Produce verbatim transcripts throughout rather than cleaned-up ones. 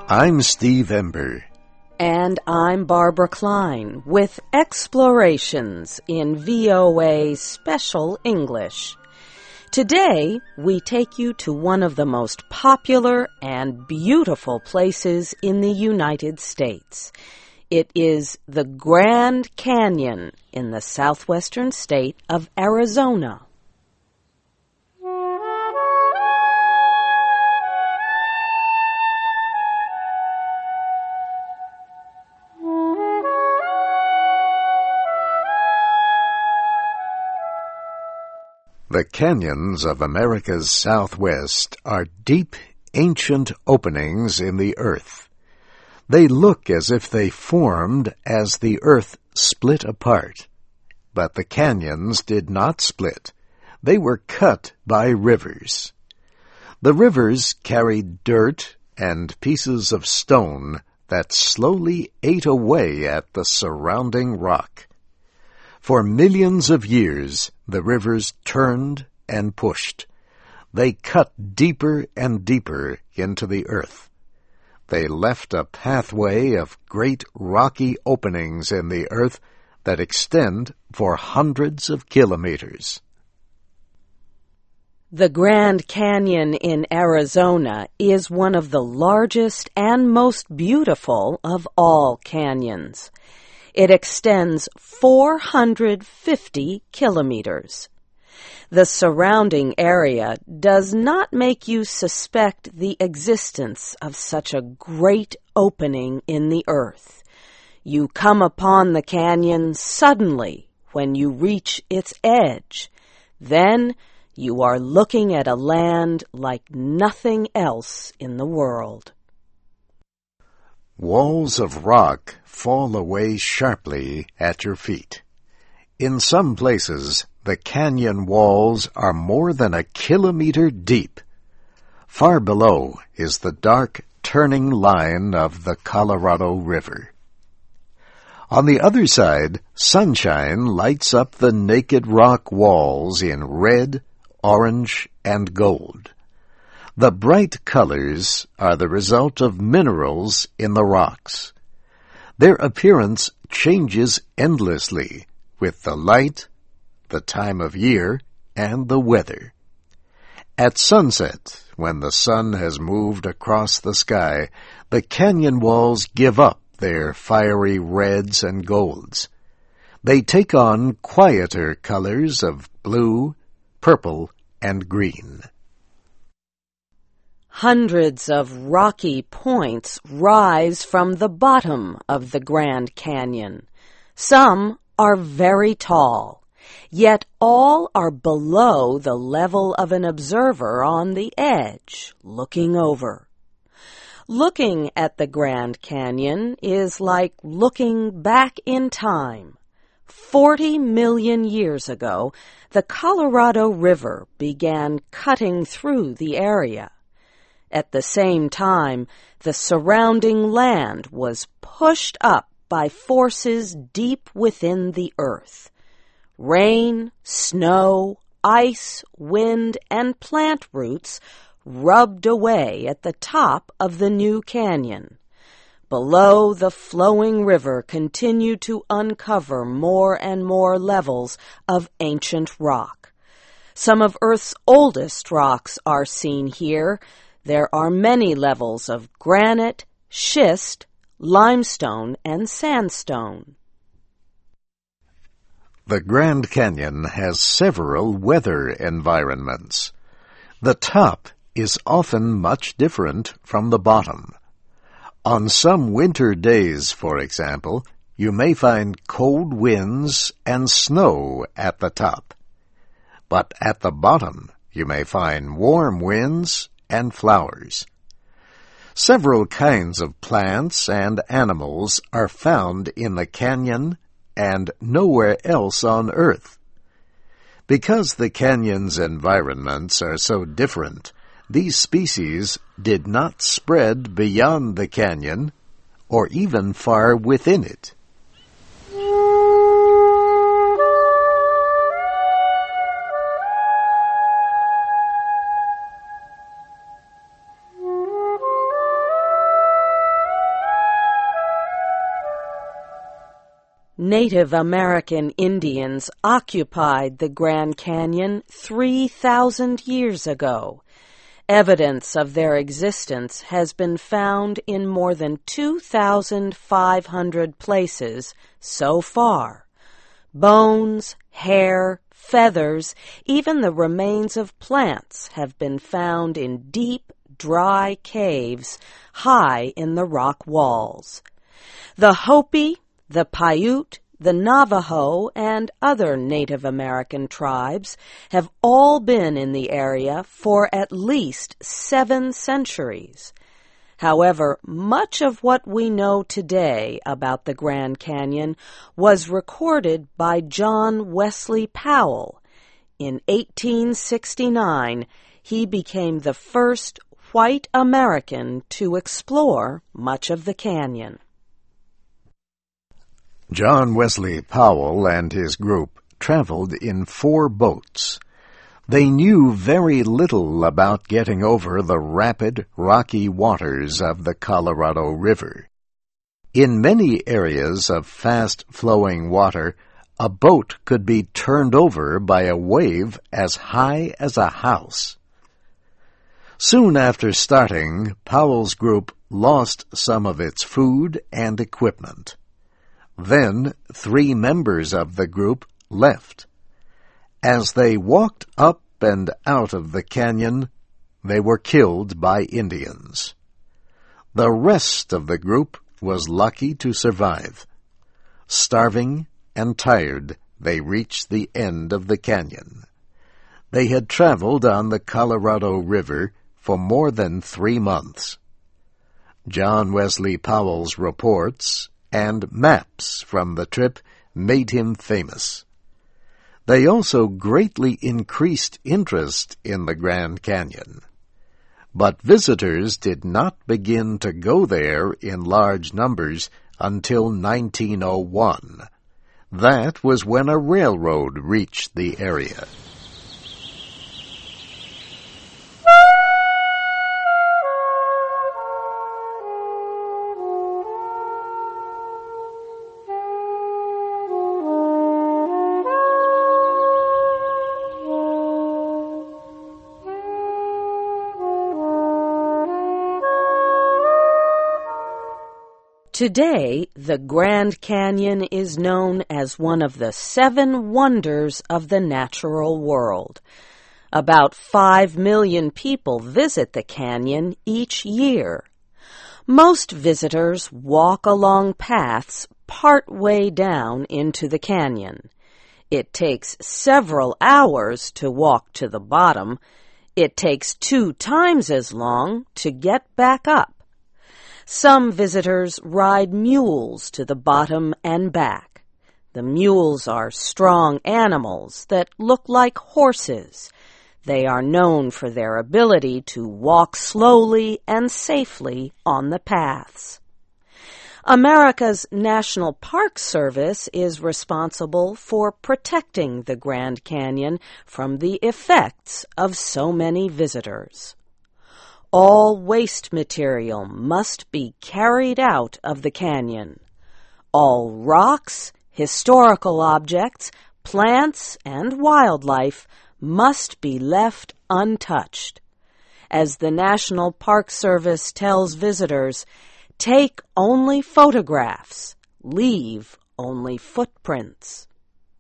I'm Steve Ember. And I'm Barbara Klein with Explorations in V O A Special English. Today, we take you to one of the most popular and beautiful places in the United States. It is the Grand Canyon in the southwestern state of Arizona. The canyons of America's Southwest are deep, ancient openings in the earth. They look as if they formed as the earth split apart. But the canyons did not split. They were cut by rivers. The rivers carried dirt and pieces of stone that slowly ate away at the surrounding rock. For millions of years, the rivers turned and pushed. They cut deeper and deeper into the earth. They left a pathway of great rocky openings in the earth that extend for hundreds of kilometers. The Grand Canyon in Arizona is one of the largest and most beautiful of all canyons. It extends four hundred fifty kilometers. The surrounding area does not make you suspect the existence of such a great opening in the earth. You come upon the canyon suddenly when you reach its edge. Then you are looking at a land like nothing else in the world. Walls of rock fall away sharply at your feet. In some places, the canyon walls are more than a kilometer deep. Far below is the dark, turning line of the Colorado River. On the other side, sunshine lights up the naked rock walls in red, orange, and gold. The bright colors are the result of minerals in the rocks. Their appearance changes endlessly with the light, the time of year, and the weather. At sunset, when the sun has moved across the sky, the canyon walls give up their fiery reds and golds. They take on quieter colors of blue, purple, and green. Hundreds of rocky points rise from the bottom of the Grand Canyon. Some are very tall, yet all are below the level of an observer on the edge, looking over. Looking at the Grand Canyon is like looking back in time. Forty million years ago, the Colorado River began cutting through the area. At the same time, the surrounding land was pushed up by forces deep within the earth. Rain, snow, ice, wind, and plant roots rubbed away at the top of the new canyon. Below, the flowing river continued to uncover more and more levels of ancient rock. Some of Earth's oldest rocks are seen here. There are many levels of granite, schist, limestone, and sandstone. The Grand Canyon has several weather environments. The top is often much different from the bottom. On some winter days, for example, you may find cold winds and snow at the top. But at the bottom, you may find warm winds and flowers. Several kinds of plants and animals are found in the canyon and nowhere else on Earth. Because the canyon's environments are so different, these species did not spread beyond the canyon or even far within it. Native American Indians occupied the Grand Canyon three thousand years ago. Evidence of their existence has been found in more than two thousand five hundred places so far. Bones, hair, feathers, even the remains of plants have been found in deep, dry caves high in the rock walls. The Hopi, the Paiute, the Navajo, and other Native American tribes have all been in the area for at least seven centuries. However, much of what we know today about the Grand Canyon was recorded by John Wesley Powell. In eighteen sixty-nine, he became the first white American to explore much of the canyon. John Wesley Powell and his group traveled in four boats. They knew very little about getting over the rapid, rocky waters of the Colorado River. In many areas of fast-flowing water, a boat could be turned over by a wave as high as a house. Soon after starting, Powell's group lost some of its food and equipment. Then three members of the group left. As they walked up and out of the canyon, they were killed by Indians. The rest of the group was lucky to survive. Starving and tired, they reached the end of the canyon. They had traveled on the Colorado River for more than three months. John Wesley Powell's reports and maps from the trip made him famous. They also greatly increased interest in the Grand Canyon. But visitors did not begin to go there in large numbers until nineteen oh one. That was when a railroad reached the area. Today, the Grand Canyon is known as one of the seven wonders of the natural world. About five million people visit the canyon each year. Most visitors walk along paths part way down into the canyon. It takes several hours to walk to the bottom. It takes two times as long to get back up. Some visitors ride mules to the bottom and back. The mules are strong animals that look like horses. They are known for their ability to walk slowly and safely on the paths. America's National Park Service is responsible for protecting the Grand Canyon from the effects of so many visitors. All waste material must be carried out of the canyon. All rocks, historical objects, plants, and wildlife must be left untouched. As the National Park Service tells visitors, take only photographs, leave only footprints.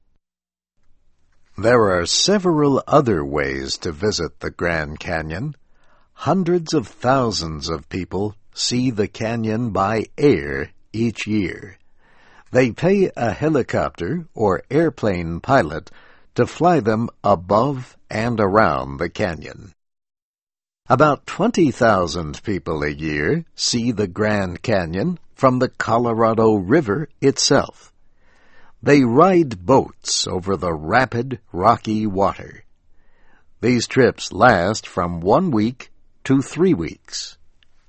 There are several other ways to visit the Grand Canyon. Hundreds of thousands of people see the canyon by air each year. They pay a helicopter or airplane pilot to fly them above and around the canyon. About twenty thousand people a year see the Grand Canyon from the Colorado River itself. They ride boats over the rapid, rocky water. These trips last from one week to three weeks.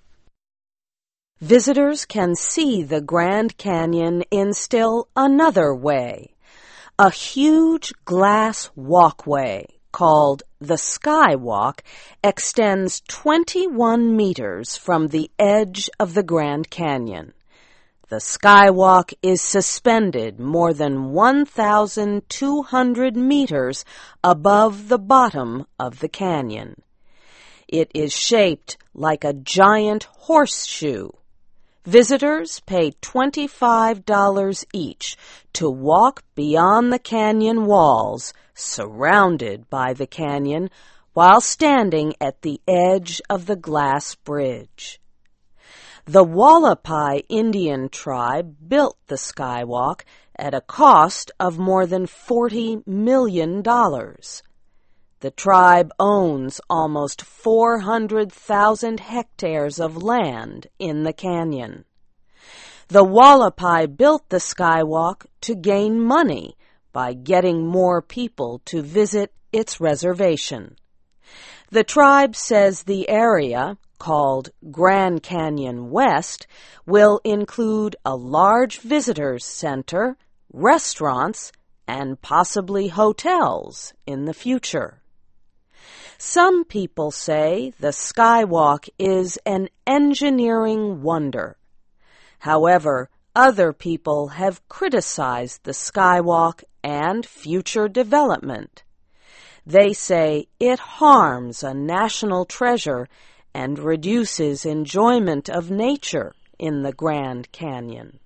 Visitors can see the Grand Canyon in still another way. A huge glass walkway called the Skywalk extends twenty-one meters from the edge of the Grand Canyon. The skywalk is suspended more than one thousand two hundred meters above the bottom of the canyon. It is shaped like a giant horseshoe. Visitors pay twenty-five dollars each to walk beyond the canyon walls, surrounded by the canyon, while standing at the edge of the glass bridge. The Wallapai Indian tribe built the skywalk at a cost of more than forty million dollars. The tribe owns almost four hundred thousand hectares of land in the canyon. The Wallapai built the skywalk to gain money by getting more people to visit its reservation. The tribe says the area, called Grand Canyon West, will include a large visitors center, restaurants, and possibly hotels in the future. Some people say the skywalk is an engineering wonder. However, other people have criticized the skywalk and future development. They say it harms a national treasure and reduces enjoyment of nature in the Grand Canyon.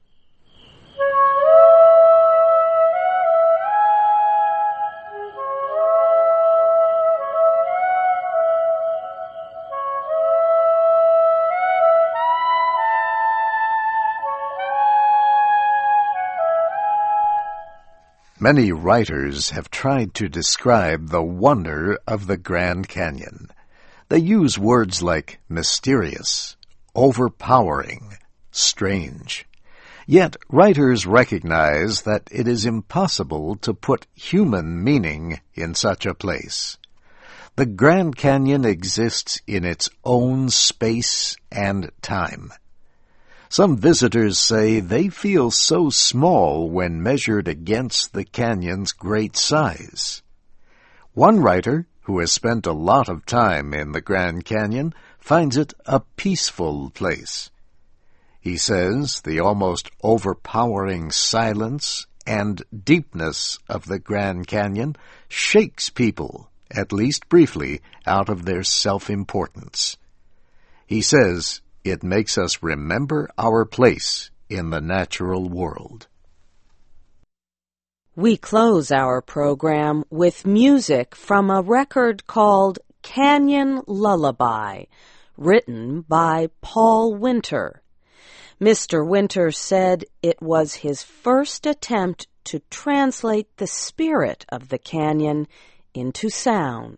Many writers have tried to describe the wonder of the Grand Canyon. They use words like mysterious, overpowering, strange. Yet writers recognize that it is impossible to put human meaning in such a place. The Grand Canyon exists in its own space and time. Some visitors say they feel so small when measured against the canyon's great size. One writer, who has spent a lot of time in the Grand Canyon, finds it a peaceful place. He says the almost overpowering silence and deepness of the Grand Canyon shakes people, at least briefly, out of their self-importance. He says it makes us remember our place in the natural world. We close our program with music from a record called Canyon Lullaby, written by Paul Winter. Mister Winter said it was his first attempt to translate the spirit of the canyon into sound.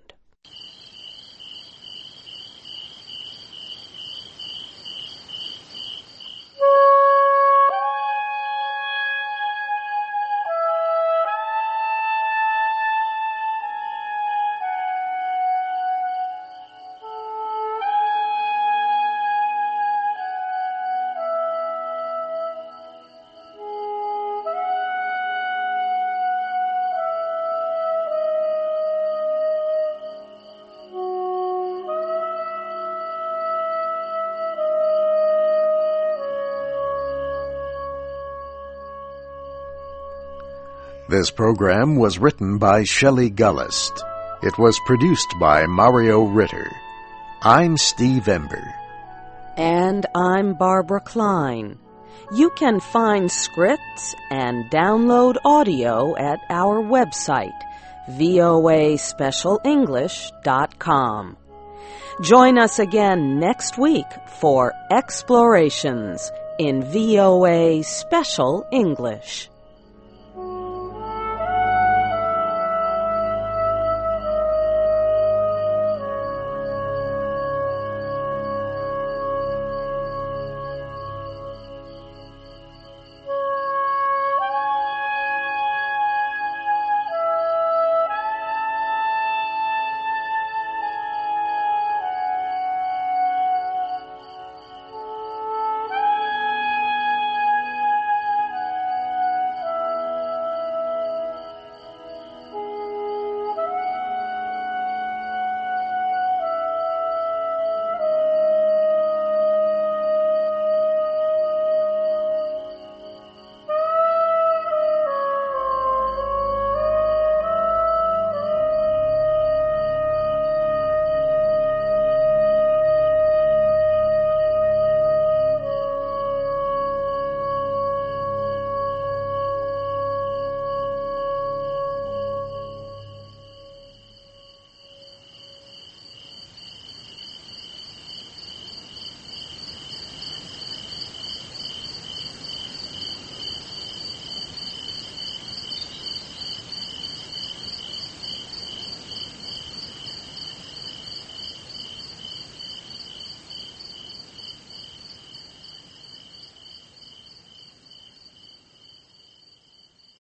This program was written by Shelley Gullist. It was produced by Mario Ritter. I'm Steve Ember. And I'm Barbara Klein. You can find scripts and download audio at our website, V O A special english dot com. Join us again next week for Explorations in V O A Special English.